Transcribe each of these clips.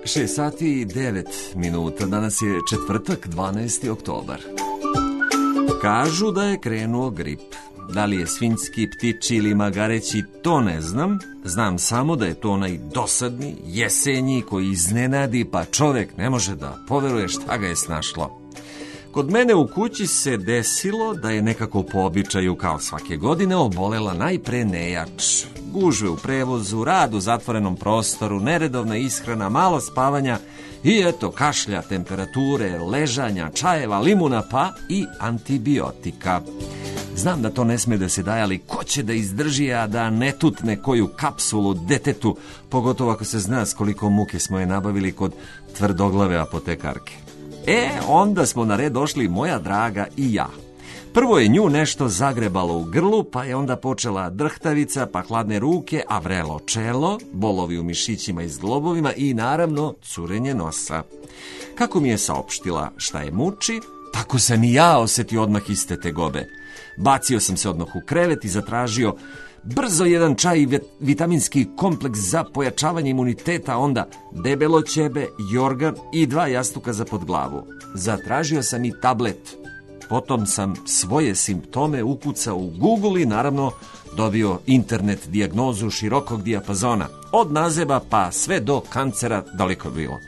6 sati i 9 minuta. Danas je četvrtak, 12. oktobar. Kažu da je krenuo grip. Da li je svinjski, ptiči ili magareći, to ne znam. Znam samo da je to onaj dosadni, jesenji koji iznenadi, pa čovjek ne može da poveruje šta ga je snašlo. Kod mene u kući se desilo da je nekako po običaju, kao svake godine, obolela najpre nejač. Gužve u prevozu, rad u zatvorenom prostoru, neredovna ishrana, malo spavanja i eto kašlja, temperature, ležanja, čajeva, limuna pa i antibiotika. Znam da to ne sme da se daje, ali ko će da izdrži, a da ne tutne koju kapsulu detetu, pogotovo ako se zna s koliko muke smo je nabavili kod tvrdoglave apotekarke. Onda smo na red došli moja draga i ja. Prvo je nju nešto zagrebalo u grlu, pa je onda počela drhtavica, pa hladne ruke, a vrelo čelo, bolovi u mišićima i zglobovima i naravno curenje nosa. Kako mi je saopštila šta je muči, tako sam i ja osjetio odmah iste tegobe. Bacio sam se odmah u krevet i zatražio brzo jedan čaj i vitaminski kompleks za pojačavanje imuniteta, onda debelo ćebe, jorgan i 2 jastuka za pod glavu. Zatražio sam i tablet. Potom sam svoje simptome ukucao u Google i naravno dobio internet dijagnozu širokog dijapazona. Od nazeba pa sve do kancera daleko bilo.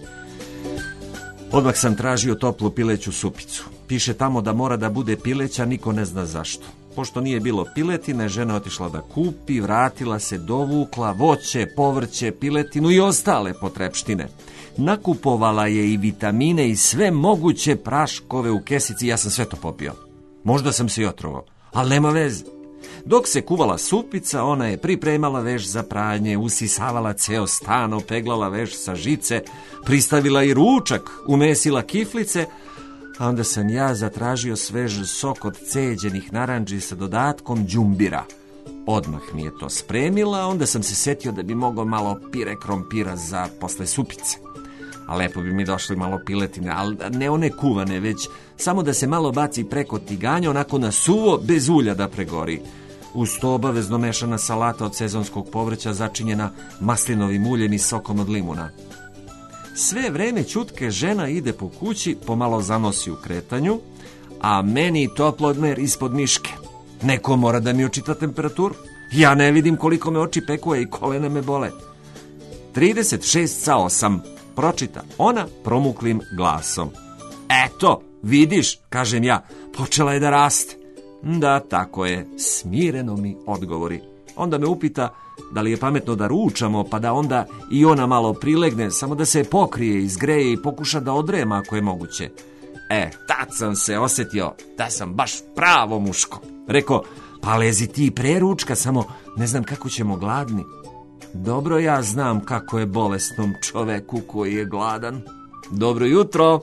Odmah sam tražio toplu pileću supicu. Piše tamo da mora da bude pileća, niko ne zna zašto. Pošto nije bilo piletine, žena otišla da kupi, vratila se, dovukla voće, povrće, piletinu i ostale potrepštine. Nakupovala je i vitamine i sve moguće praškove u kesici, ja sam sve to popio. Možda sam se i otrovao, ali nema veze. Dok se kuvala supica, ona je pripremala veš za pranje, usisavala ceo stan, opeglala veš sa žice, pristavila i ručak, umesila kiflice, a onda sam ja zatražio svež sok od ceđenih narandži sa dodatkom đumbira. Odmah mi je to spremila, onda sam se setio da bi mogao malo pire krompira za posle supice. A lepo bi mi došli malo piletine, ali ne one kuvane, već samo da se malo baci preko tiganja, onako na suvo, bez ulja da pregori. Uz to obavezno mešana salata od sezonskog povrća začinjena maslinovim uljem i sokom od limuna. Sve vreme ćutke žena ide po kući, pomalo zanosi u kretanju, a meni toplodmer ispod miške. Neko mora da mi očita temperaturu. Ja ne vidim koliko me oči pekuje i kolena me bole. 36,8, pročita ona promuklim glasom. Eto, vidiš, kažem ja, počela je da raste. Da, tako je, smireno mi odgovori. Onda me upita da li je pametno da ručamo, pa da onda i ona malo prilegne, samo da se pokrije, izgreje i pokuša da odrema ako je moguće. Tad sam se osjetio da sam baš pravo muško. Rekao, pa lezi ti pre ručka, samo ne znam kako ćemo gladni. Dobro, ja znam kako je bolesnom čoveku koji je gladan. Dobro jutro.